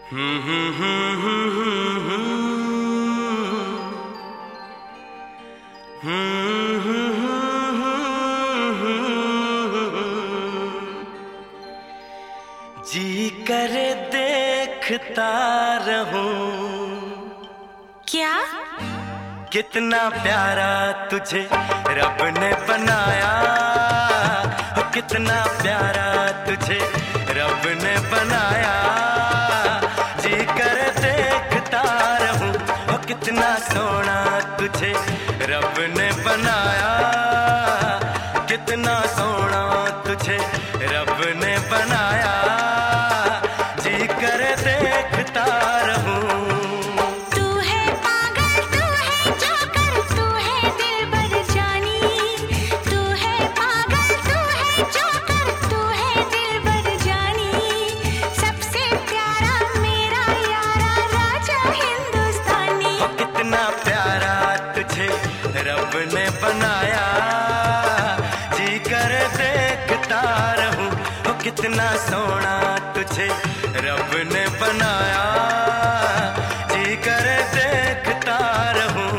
जी करे देखता रहूं क्या? कितना प्यारा तुझे रब ने बनाया, कितना प्यारा तुझे रब ने बनाया। जी करे देखता रहूं, कितना सोना तुझे रब ने बनाया, कितना सोना तुझे रब ने बनाया। जी करे देखता रहूं। तू है पागल, तू है जोकर, तू है दिलबर जानी। तू है पागल, तू है जोकर, तू है दिलबर जानी। सबसे प्यारा मेरा यारा राजा हिंदुस्तानी। कितना प्यारा तुझे रब ने बनाया, जी कर देखता रहूं। कितना सोना तुझे रब ने बनाया, जी कर देखता रहूं।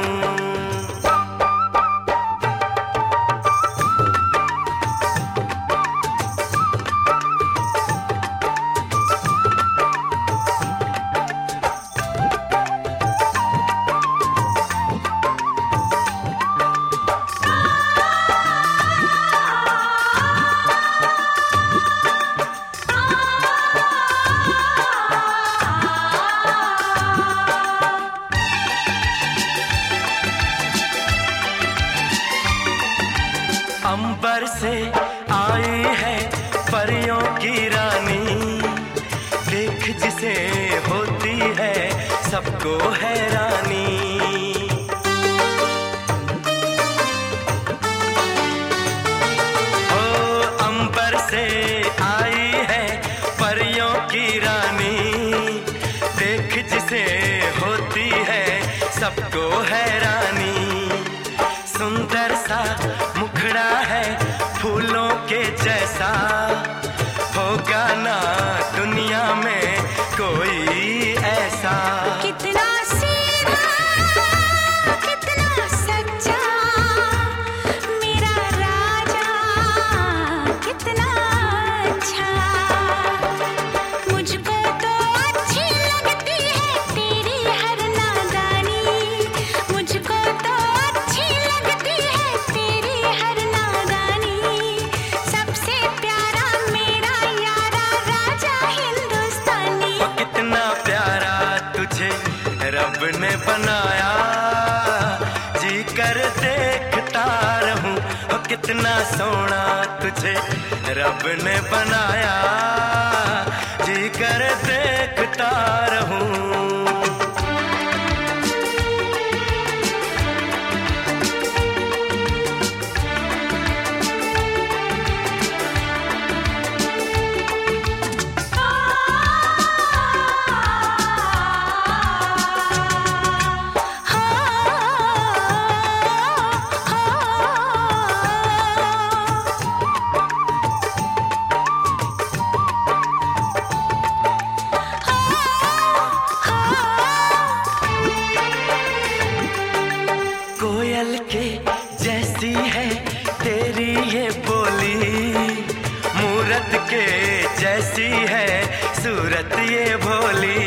अंबर से आई है परियों की रानी, देख जिसे होती है सबको हैरानी। ओ अंबर से आई है परियों की रानी, देख जिसे होती है सबको हैरानी। सुंदर सा मुखड़ा है फूलों के जैसा, होगा ना दुनिया में कोई ऐसा। कितना सीधा, कितना सच्चा मेरा राजा, कितना अच्छा। मुझको तो अच्छी लगती है तेरी हर नादानी। मुझको तो अच्छी लगती है तेरी हर नादानी। सबसे प्यारा मेरा यारा राजा हिंदुस्तानी। कितना प्यारा तुझे रब ने बनाया, जी कर देखता रहूं। कितना सोना तुझे रब ने बनाया, जी कर देखता रहूं। कोयल के जैसी है तेरी ये बोली, मूरत के जैसी है सूरत ये भोली।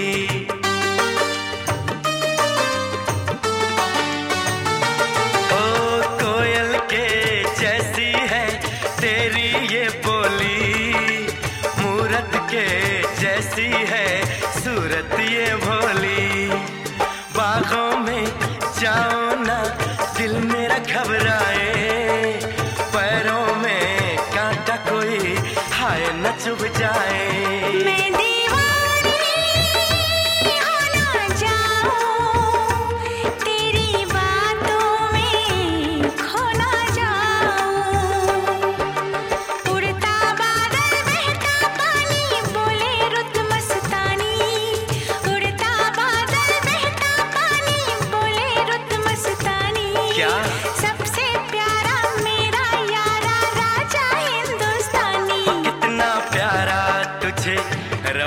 ओ कोयल के जैसी है तेरी ये बोली, मूरत के जैसी है सूरत ये भोली। बागों में जाओ ना दिल मेरा घबराए, पैरों में कांटा कोई हाय न चुभ जाए। मैं दीवानी हो ना जाऊं, तेरी बातों में खो ना जाऊं। उड़ता बादल बहता पानी बोले रुत मस्तानी। उड़ता बादल बहता पानी बोले रुत मस्तानी। क्या? सबसे प्यारा मेरा यारा राजा हिंदुस्तानी। कितना प्यारा तुझे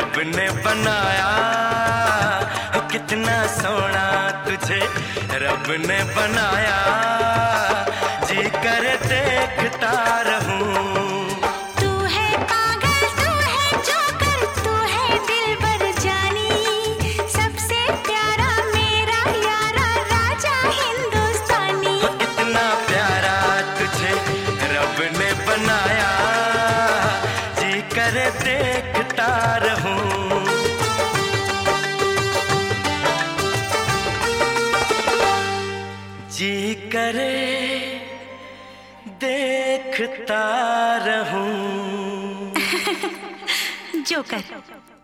ने बनाया, जी करे देखता रहूं। तू है पागल, तू है जोकर, तू है दिलबर जानी, सबसे प्यारा मेरा यारा राजा हिंदुस्तानी। कितना प्यारा तुझे रब ने बनाया, जी करे देखता रहूं। जी करे देखता रहूं। जोकर।